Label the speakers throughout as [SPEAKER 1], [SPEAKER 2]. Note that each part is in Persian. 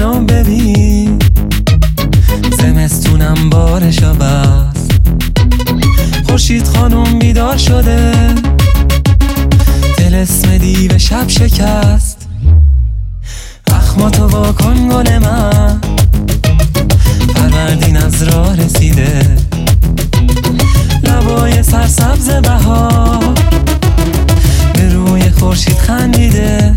[SPEAKER 1] واکنو ببین، زمستونم بارشا بست، خورشید خانم بیدار شده، طلسم دیو شب شکست. اخماتو واکن گل من، فروردین از راه رسیده، لبای سرسبز بهار به روی خورشید خندیده.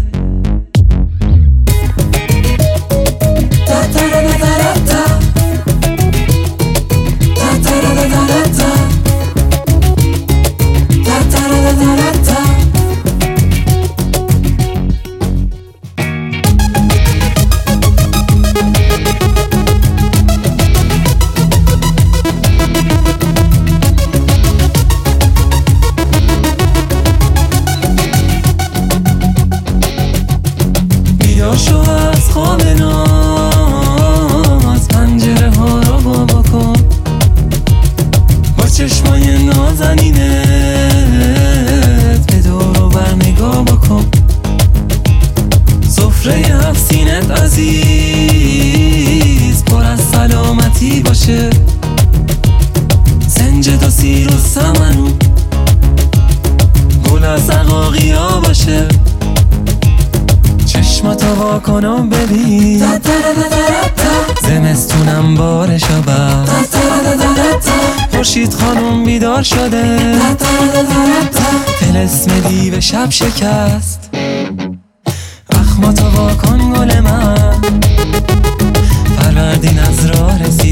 [SPEAKER 1] شو از خواب ناز، پنجره ها رو با کن، با چشمای نازنینت به دور و بر نگاه بکن. سفره هفت سینت عزیز پر از سلامتی باشه، سنجد و سیر و سمنو گل از عقاقیا باشه. چشماتو واکن و ببین، زمستونم بارشا بست، خورشید خانم بیدار شده، طلسم دیو شب شکست. اخماتو واکن گل من، فروردین از راه رسید.